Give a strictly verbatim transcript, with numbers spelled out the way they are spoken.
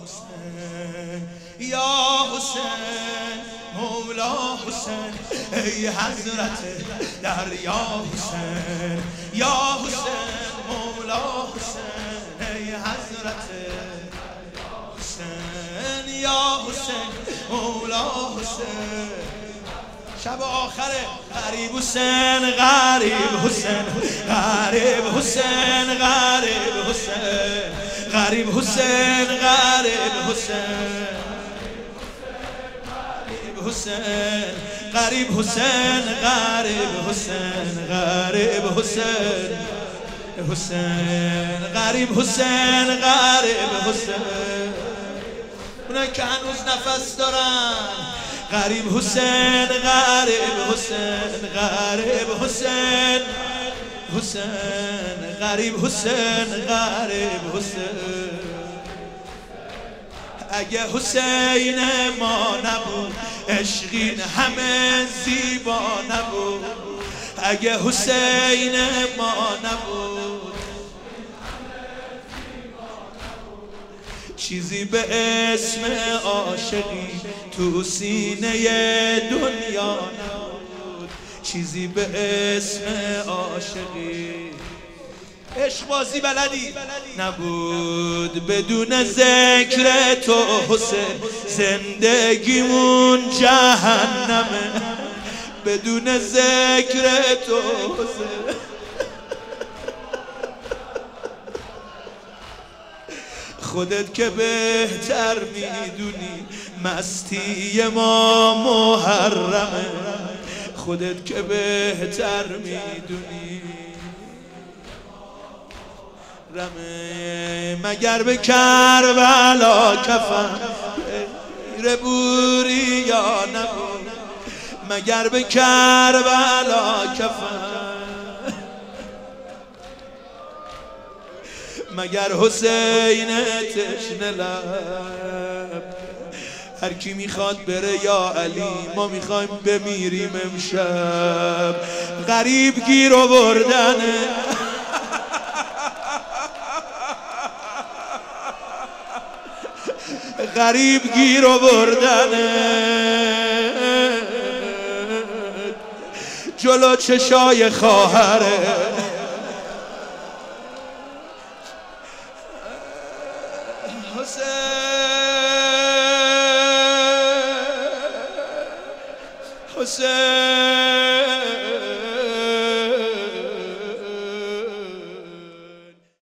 حسین یا حسین مولا حسین ای حضرت دریا حسین یا حسین مولا حسین ای حضرت حسین یا حسین مولا حسین. شب آخره غریب حسین غریب حسین غریب حسین غریب حسین غریب حسین غریب حسین حسین غریب حسین غریب حسین غریب حسین حسین غریب حسین غریب حسین. اونایی که هنوز نفس دارن غریب حسین غریب حسین غریب حسین حسین غریب حسین غریب حسین. اگه حسین ما نبود عشقین همه زیبا نبود. اگه حسین ما نبود چیزی به اسم عاشقی تو سینه دنیا نبود. چیزی به اسم عاشقی عشق بازی بلدی نبود. بدون ذکر تو حسین زندگیمون جهنمه. بدون ذکر تو حسین خودت که بهتر میدونی مستی ما محرمه. خودت که بهتر میدونی رمه. مگر به کربلا کفن غیر بوری یا نبود. مگر به کربلا کفن مگر حسین تشنه لب. هر کی میخواد بره یا علی ما میخوایم بمیریم امشب. غریب گیر آوردنه غریب گیر آوردنه جلو چشای خواهره. حسین